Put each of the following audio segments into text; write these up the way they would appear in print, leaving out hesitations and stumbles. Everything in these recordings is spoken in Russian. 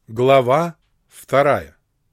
Глава 2.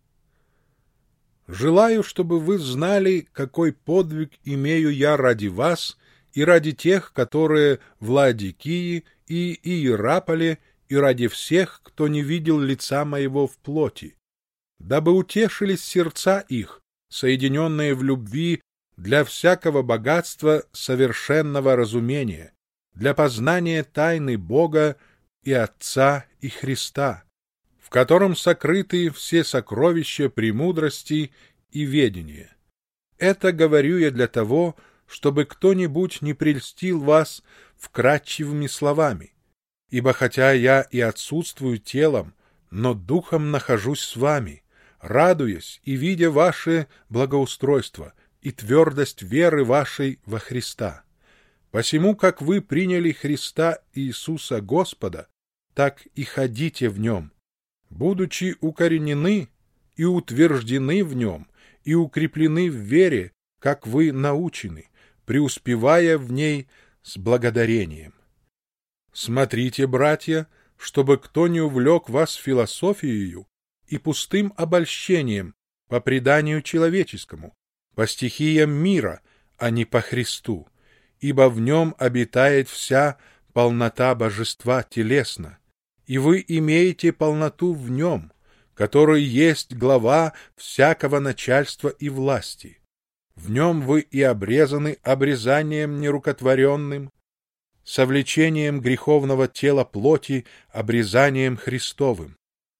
Желаю, чтобы вы знали, какой подвиг имею я ради вас и ради тех, которые в Лаодикии и Иераполе, и ради всех, кто не видел лица моего в плоти, дабы утешились сердца их, соединенные в любви для всякого богатства совершенного разумения, для познания тайны Бога и Отца и Христа, в котором сокрыты все сокровища премудрости и ведения. Это говорю я для того, чтобы кто-нибудь не прельстил вас вкрадчивыми словами. Ибо хотя я и отсутствую телом, но духом нахожусь с вами, радуясь и видя ваше благоустройство и твердость веры вашей во Христа. Посему, как вы приняли Христа Иисуса Господа, так и ходите в Нем, будучи укоренены и утверждены в Нем, и укреплены в вере, как вы научены, преуспевая в ней с благодарением. Смотрите, братья, чтобы кто не увлек вас философией и пустым обольщением по преданию человеческому, по стихиям мира, а не по Христу, ибо в Нем обитает вся полнота божества телесно, и вы имеете полноту в Нем, который есть глава всякого начальства и власти. В Нем вы и обрезаны обрезанием нерукотворенным, совлечением греховного тела плоти, обрезанием Христовым.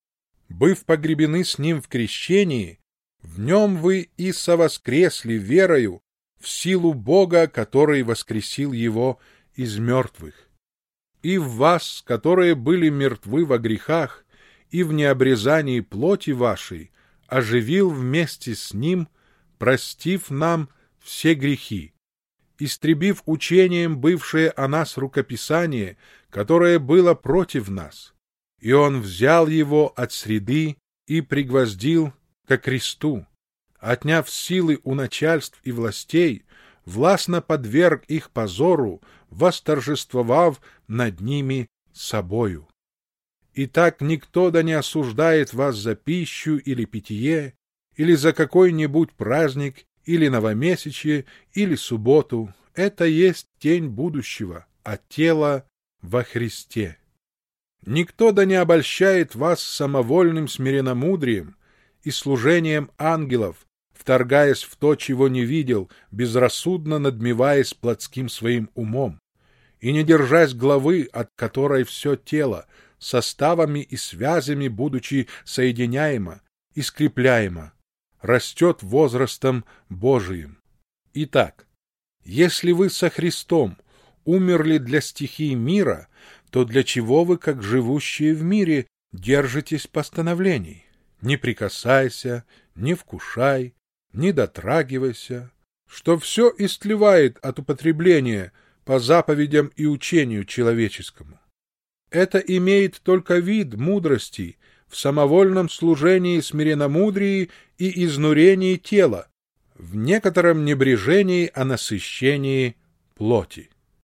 Быв погребены с Ним в крещении, в Нем вы и совоскресли верою в силу Бога, который воскресил Его из мертвых. И в вас, которые были мертвы во грехах и в необрезании плоти вашей, оживил вместе с Ним, простив нам все грехи, истребив учением бывшее о нас рукописание, которое было против нас, и Он взял его от среды и пригвоздил ко кресту, отняв силы у начальств и властей, властно подверг их позору, восторжествовав над ними собою. Итак, никто да не осуждает вас за пищу или питье, или за какой-нибудь праздник, или новомесячье, или субботу. Это есть тень будущего, а тело во Христе. Никто да не обольщает вас самовольным смиренномудрием и служением ангелов, вторгаясь в то, чего не видел, безрассудно надмеваясь плотским своим умом, и не держась главы, от которой все тело, составами и связями, будучи соединяемо и скрепляемо, растет возрастом Божиим. Итак, если вы со Христом умерли для стихий мира, то для чего вы, как живущие в мире, держитесь постановлений? Не прикасайся, не вкушай, не дотрагивайся, что все истлевает от употребления по заповедям и учению человеческому. Это имеет только вид мудрости в самовольном служении смиренномудрии и изнурении тела, в некотором небрежении о насыщении плоти.